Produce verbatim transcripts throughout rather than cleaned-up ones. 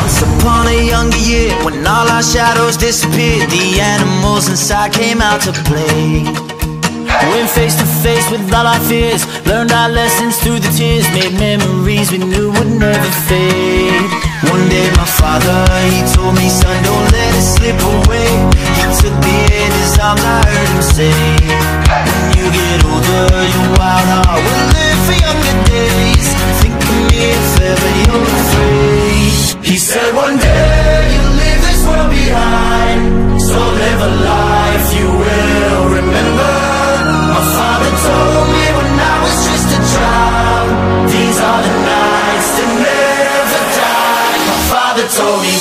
Once upon a younger year, when all our shadows disappeared, the animals inside came out to play. Went face to face with all our fears, learned our lessons through the tears, made memories we knew would never fade. One day my father, he told me, son, don't let it slip away. He took me in his arms, I heard him say, when you get older, your wild heart will live for younger days. Think of me if ever you're afraid. He said one day you'll leave this world behind, so live a life you will remember. My father told me when I was just a child, these are the nights that never die. My father told me.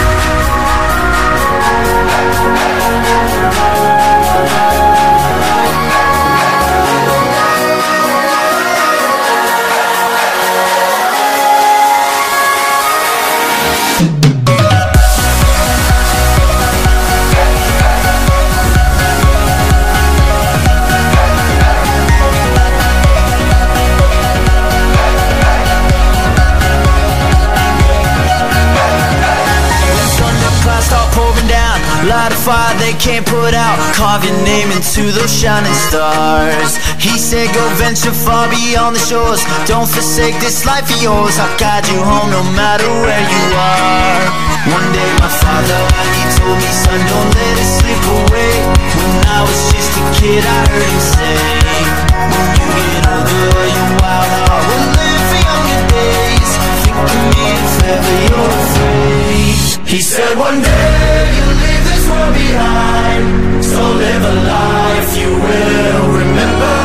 Light a fire they can't put out, carve your name into those shining stars. He said go venture far beyond the shores, don't forsake this life of yours. I'll guide you home no matter where you are. One day my father, he told me, son, don't let it slip away. When I was just a kid I heard him say, when you get older your wild heart will live for younger days. Think of me if ever you're afraid. He said one day you'll leave this world behind, so live a life you will remember.